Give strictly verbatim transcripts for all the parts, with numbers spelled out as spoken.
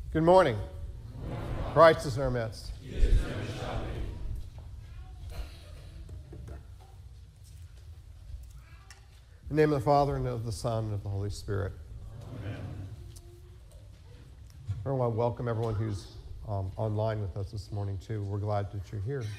Good morning. Christ is in our midst. In the name of the Father, and of the Son, and of the Holy Spirit. Amen. I want to welcome everyone who's um, online with us this morning, too. We're glad that you're here.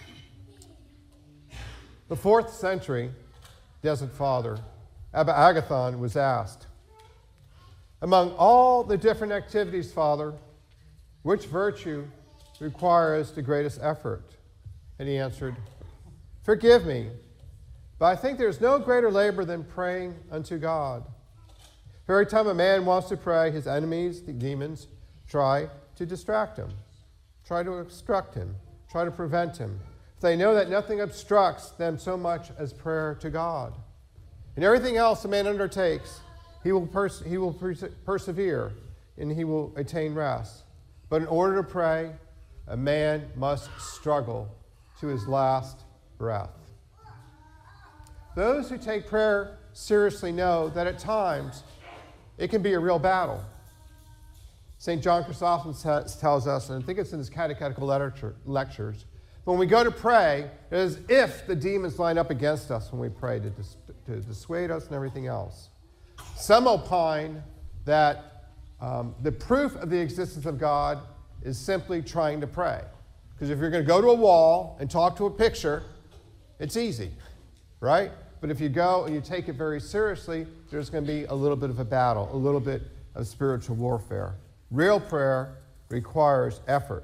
The fourth century Desert Father, Abba Agathon, was asked, among all the different activities, Father, which virtue requires the greatest effort? And he answered, forgive me, but I think there's no greater labor than praying unto God. Every time a man wants to pray, his enemies, the demons, try to distract him, try to obstruct him, try to prevent him. They know that nothing obstructs them so much as prayer to God. And everything else a man undertakes, he will, pers- he will perse- persevere and he will attain rest. But in order to pray, a man must struggle to his last breath. Those who take prayer seriously know that at times it can be a real battle. Saint John Chrysostom tells us, and I think it's in his catechetical literature, lectures, when we go to pray, it is as if the demons line up against us when we pray to, dis- to dissuade us and everything else. Some opine that um, the proof of the existence of God is simply trying to pray. Because if you're going to go to a wall and talk to a picture, it's easy, right? But if you go and you take it very seriously, there's going to be a little bit of a battle, a little bit of spiritual warfare. Real prayer requires effort.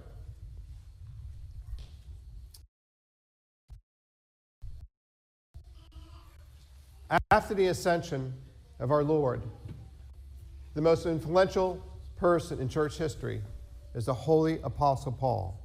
After the ascension of our Lord, the most influential person in church history is the Holy Apostle Paul.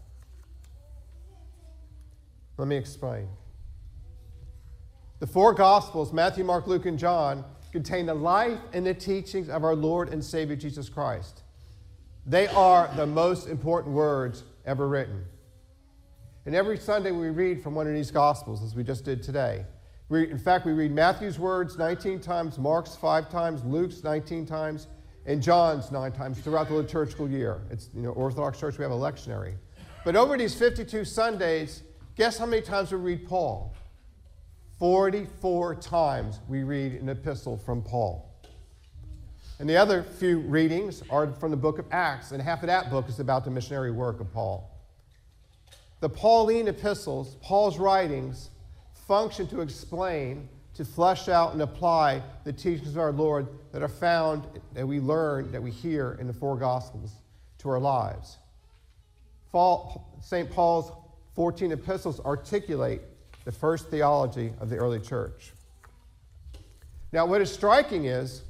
Let me explain. The four Gospels, Matthew, Mark, Luke, and John, contain the life and the teachings of our Lord and Savior Jesus Christ. They are the most important words ever written. And every Sunday we read from one of these Gospels, as we just did today. We, in fact, we read Matthew's words nineteen times, Mark's five times, Luke's nineteen times, and John's nine times throughout the liturgical year. It's, you know, Orthodox Church, we have a lectionary. But over these fifty-two Sundays, guess how many times we read Paul? forty-four times we read an epistle from Paul. And the other few readings are from the book of Acts, and half of that book is about the missionary work of Paul. The Pauline epistles, Paul's writings, function to explain, to flesh out and apply the teachings of our Lord that are found, that we learn, that we hear in the four Gospels to our lives. Saint Paul's fourteen epistles articulate the first theology of the early church. Now, what is striking is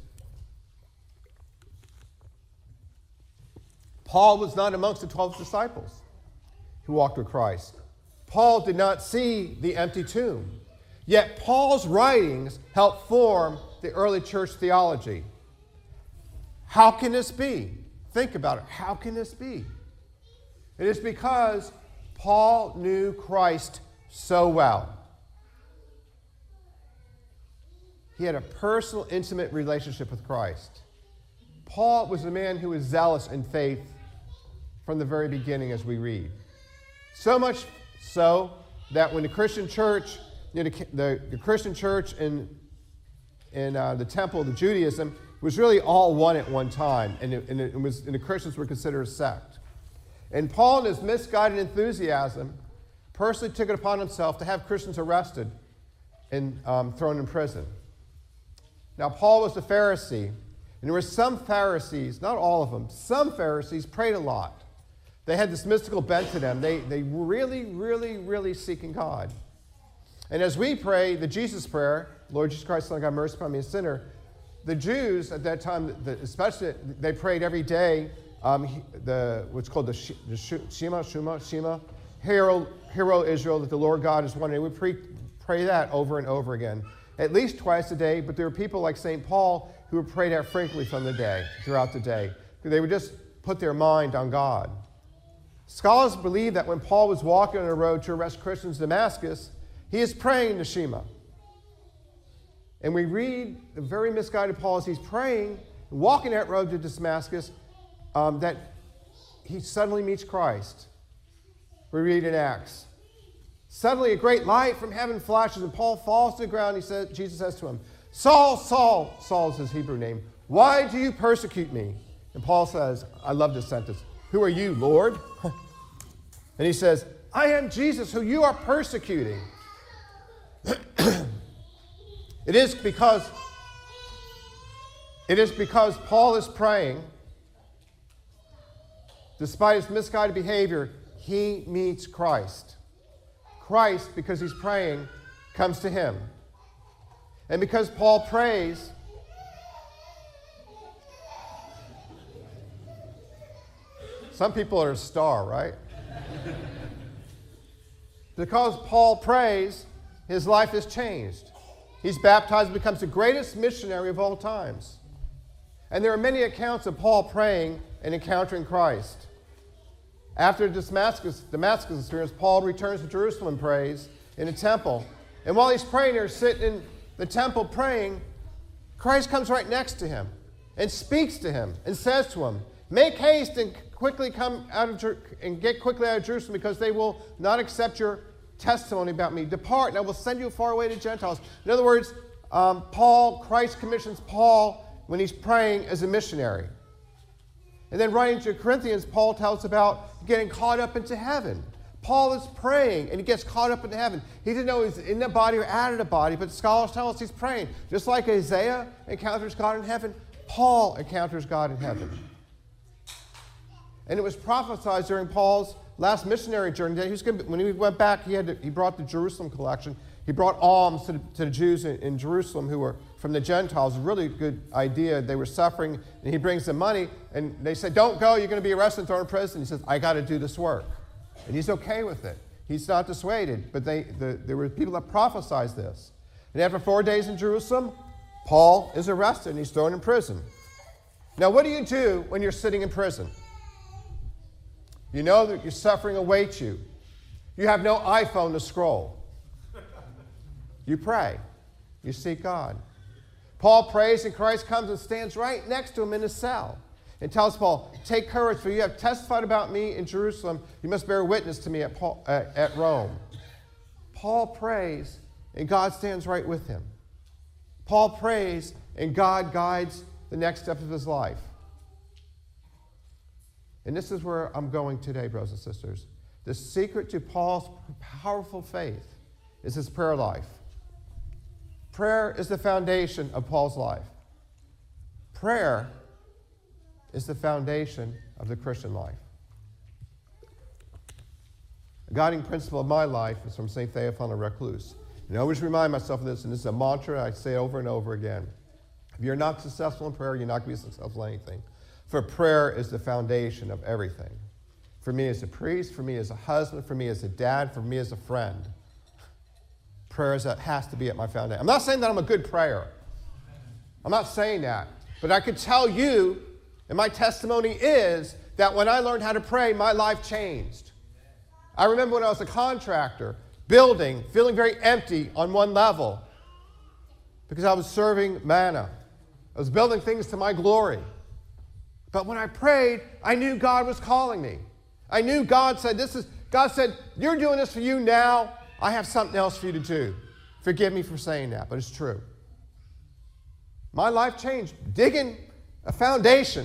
Paul was not amongst the twelve disciples who walked with Christ. Paul did not see the empty tomb. Yet Paul's writings helped form the early church theology. How can this be? Think about it. How can this be? It is because Paul knew Christ so well. He had a personal, intimate relationship with Christ. Paul was a man who was zealous in faith from the very beginning, as we read. So much so that when the Christian church, you know, the, the, the Christian church in, in uh, the temple, the Judaism, was really all one at one time, and, it, and, it was, and the Christians were considered a sect. And Paul, in his misguided enthusiasm, personally took it upon himself to have Christians arrested and um, thrown in prison. Now, Paul was a Pharisee, and there were some Pharisees, not all of them, some Pharisees prayed a lot. They had this mystical bent to them. They, they were really, really, really seeking God. And as we pray the Jesus prayer, Lord Jesus Christ, Son of God, mercy upon me, a sinner, the Jews at that time, especially, they prayed every day, um, the what's called the, the Shema, Shema, Shema, Hear, Hear, O Israel, that the Lord God is one. And we pre- pray that over and over again, at least twice a day. But there were people like Saint Paul who would pray that frequently from the day, throughout the day. They would just put their mind on God. Scholars believe that when Paul was walking on the road to arrest Christians in Damascus, he is praying the Shema. And we read the very misguided Paul as he's praying, walking that road to Damascus, um, that he suddenly meets Christ. We read in Acts. Suddenly a great light from heaven flashes, and Paul falls to the ground. He says, Jesus says to him, Saul, Saul, Saul is his Hebrew name, why do you persecute me? And Paul says, I love this sentence, who are you, Lord? And he says, I am Jesus, who you are persecuting. It is because, it is because Paul is praying, despite his misguided behavior, he meets Christ. Christ, because he's praying, comes to him. And because Paul prays, some people are a star, right? Because Paul prays, his life is changed. He's baptized and becomes the greatest missionary of all times. And there are many accounts of Paul praying and encountering Christ. After the Damascus, Damascus experience, Paul returns to Jerusalem and prays in a temple. And while he's praying there, sitting in the temple praying, Christ comes right next to him and speaks to him and says to him, make haste and quickly come out of Jer- and get quickly out of Jerusalem, because they will not accept your testimony about me. Depart, and I will send you far away to Gentiles. In other words, um, Paul, Christ commissions Paul when he's praying as a missionary. And then writing to Corinthians, Paul tells about getting caught up into heaven. Paul is praying, and he gets caught up into heaven. He didn't know he's in the body or out of the body, but scholars tell us he's praying. Just like Isaiah encounters God in heaven, Paul encounters God in heaven. And it was prophesied during Paul's last missionary journey that he was going to, when he went back, he, had to, he brought the Jerusalem collection. He brought alms to the, to the Jews in, in Jerusalem who were from the Gentiles. A really good idea. They were suffering, and he brings them money, and they said, don't go, you're going to be arrested and thrown in prison. He says, I got to do this work. And he's okay with it. He's not dissuaded, but they, the, there were people that prophesied this. And after four days in Jerusalem, Paul is arrested, and he's thrown in prison. Now, what do you do when you're sitting in prison? You know that your suffering awaits you. You have no iPhone to scroll. You pray. You seek God. Paul prays, and Christ comes and stands right next to him in his cell and tells Paul, take courage, for you have testified about me in Jerusalem. You must bear witness to me at, Paul, uh, at Rome. Paul prays, and God stands right with him. Paul prays, and God guides the next step of his life. And this is where I'm going today, brothers and sisters. The secret to Paul's powerful faith is his prayer life. Prayer is the foundation of Paul's life. Prayer is the foundation of the Christian life. A guiding principle of my life is from Saint Theophan le Recluse. And I always remind myself of this, and this is a mantra I say over and over again. If you're not successful in prayer, you're not going to be successful in anything. For prayer is the foundation of everything. For me as a priest, for me as a husband, for me as a dad, for me as a friend. Prayer is that has to be at my foundation. I'm not saying that I'm a good prayer. I'm not saying that. But I could tell you, and my testimony is, that when I learned how to pray, my life changed. I remember when I was a contractor, building, feeling very empty on one level, because I was serving manna. I was building things to my glory. But when I prayed, I knew God was calling me. I knew God said, this is, God said, you're doing this for you now. I have something else for you to do. Forgive me for saying that, but it's true. My life changed digging a foundation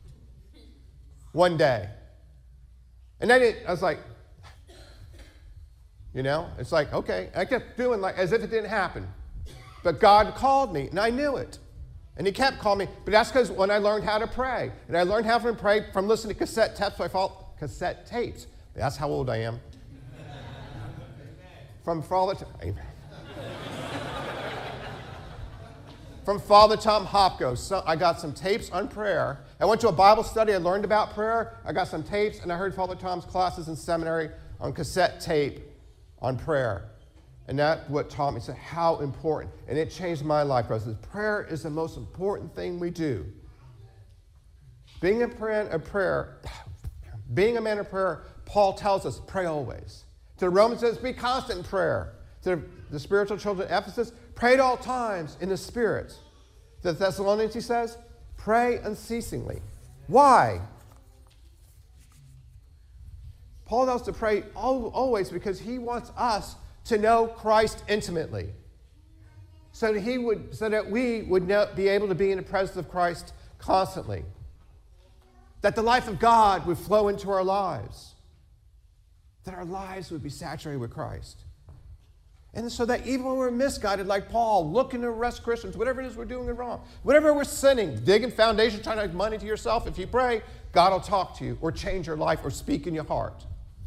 one day. And then it, I was like, you know, it's like, okay. I kept doing like as if it didn't happen. But God called me, and I knew it. And he kept calling me. But that's because when I learned how to pray, and I learned how to pray from listening to cassette tapes, so I thought cassette tapes. That's how old I am. From Father, Amen. From Father Tom Hopko. So I got some tapes on prayer. I went to a Bible study. I learned about prayer. I got some tapes, and I heard Father Tom's classes in seminary on cassette tape on prayer. And that's what taught me, said how important. And it changed my life, brothers. Prayer is the most important thing we do. Being a, prayer, a prayer, being a man of prayer, Paul tells us, pray always. To the Romans, it says, be constant in prayer. To the spiritual children at Ephesus, pray at all times in the Spirit. To the Thessalonians, he says, pray unceasingly. Why? Paul tells us to pray always because he wants us to know Christ intimately, so that he would, so that we would know, be able to be in the presence of Christ constantly, that the life of God would flow into our lives, that our lives would be saturated with Christ. And so that even when we're misguided, like Paul, looking to arrest Christians, whatever it is we're doing wrong, whatever we're sinning, digging foundation, trying to make money to yourself, if you pray, God will talk to you or change your life or speak in your heart.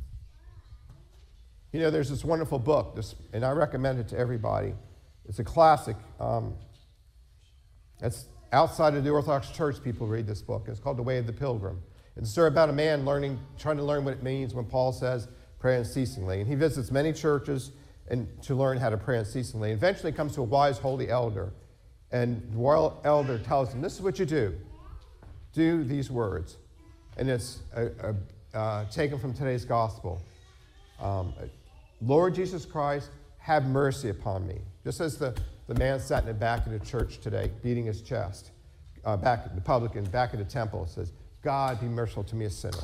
You know, there's this wonderful book, this, and I recommend it to everybody. It's a classic. Um, it's outside of the Orthodox Church, people read this book. It's called The Way of the Pilgrim. It's a story about a man learning, trying to learn what it means when Paul says, pray unceasingly. And he visits many churches and to learn how to pray unceasingly. Eventually comes to a wise, holy elder. And the royal elder tells him, this is what you do. Do these words. And it's uh, uh, uh, taken from today's gospel. Um, Lord Jesus Christ, have mercy upon me. Just as the, the man sat in the back of the church today, beating his chest, uh, back the publican, back of the temple, says, God, be merciful to me, a sinner.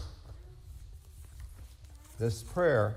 This prayer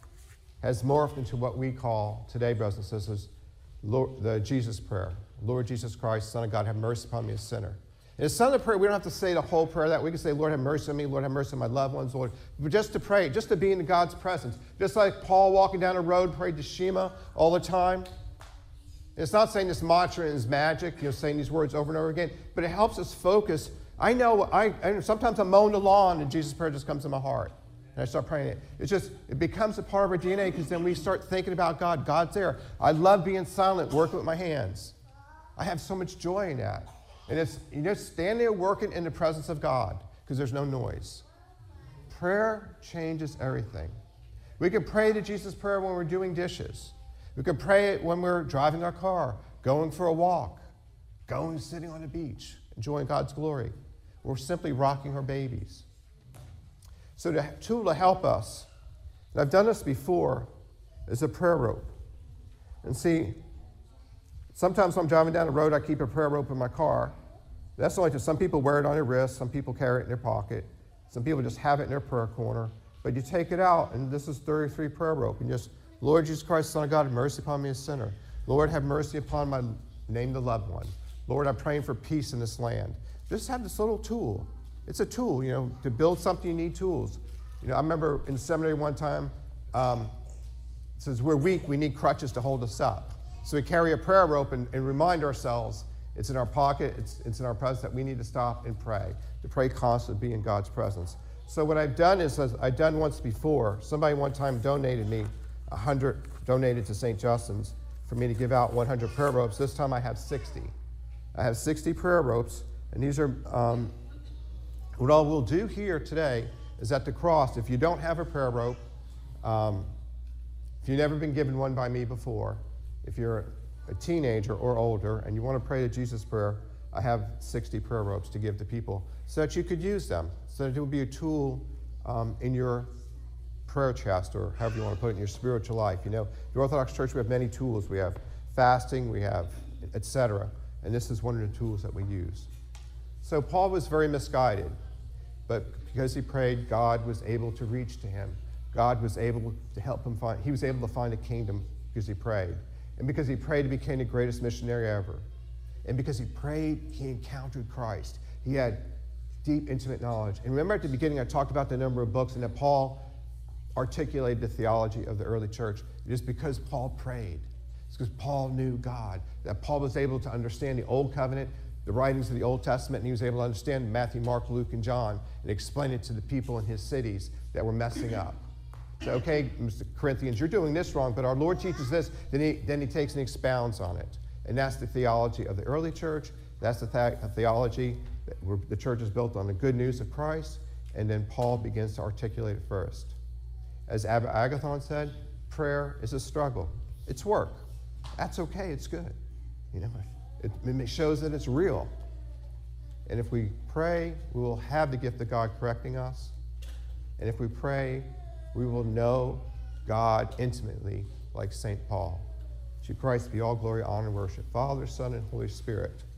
has morphed into what we call today, brothers and sisters, Lord, the Jesus prayer. Lord Jesus Christ, Son of God, have mercy upon me, a sinner. And it's not a prayer, we don't have to say the whole prayer that. We can say, Lord, have mercy on me, Lord, have mercy on my loved ones, Lord. But just to pray, just to be in God's presence. Just like Paul walking down a road prayed to Shema all the time. It's not saying this mantra is magic, you know, saying these words over and over again, but it helps us focus. I know, I, I sometimes I'm mowing the lawn and Jesus' prayer just comes to my heart. And I start praying it. It's just, it becomes a part of our D N A because then we start thinking about God. God's there. I love being silent, working with my hands. I have so much joy in that. And it's, you just stand there working in the presence of God because there's no noise. Prayer changes everything. We can pray the Jesus prayer when we're doing dishes. We can pray it when we're driving our car, going for a walk, going sitting on the beach, enjoying God's glory. Or simply rocking our babies. So the tool to help us, and I've done this before, is a prayer rope. And see, sometimes when I'm driving down the road, I keep a prayer rope in my car. That's only because some people wear it on their wrist, some people carry it in their pocket, some people just have it in their prayer corner. But you take it out, and this is thirty-three prayer rope, and just, Lord Jesus Christ, Son of God, have mercy upon me, a sinner. Lord, have mercy upon my name, the loved one. Lord, I'm praying for peace in this land. Just have this little tool. It's a tool, you know, to build something you need tools. You know, I remember in seminary one time, um, it says we're weak, we need crutches to hold us up. So we carry a prayer rope and, and remind ourselves it's in our pocket, it's, it's in our presence that we need to stop and pray, to pray constantly, be in God's presence. So what I've done is, as I've done once before, somebody one time donated me one hundred, donated to Saint Justin's for me to give out one hundred prayer ropes. This time I have sixty. I have sixty prayer ropes, and these are, um, what all we'll do here today is at the cross, if you don't have a prayer rope, um, if you've never been given one by me before, if you're a teenager or older and you want to pray the Jesus prayer, I have sixty prayer ropes to give to people so that you could use them, so that it would be a tool um, in your prayer chest, or however you want to put it, in your spiritual life. You know, the Orthodox Church, we have many tools. We have fasting, we have et cetera, and this is one of the tools that we use. So Paul was very misguided, but because he prayed, God was able to reach to him. God was able to help him find, he was able to find a kingdom because he prayed. And because he prayed, he became the greatest missionary ever. And because he prayed, he encountered Christ. He had deep, intimate knowledge. And remember at the beginning, I talked about the number of books and that Paul articulated the theology of the early church. It is because Paul prayed. It's because Paul knew God, that Paul was able to understand the Old Covenant, the writings of the Old Testament, and he was able to understand Matthew, Mark, Luke, and John, and explain it to the people in his cities that were messing up. So, okay, Mister Corinthians, you're doing this wrong, but our Lord teaches this, then he, then he takes and expounds on it. And that's the theology of the early church. That's the th- theology that we're, the church is built on the good news of Christ, and then Paul begins to articulate it first. As Abba Agathon said, prayer is a struggle. It's work. That's okay, it's good. You know, it, it shows that it's real. And if we pray, we will have the gift of God correcting us. And if we pray, we will know God intimately like Saint Paul. To Christ be all glory, honor, and worship. Father, Son, and Holy Spirit.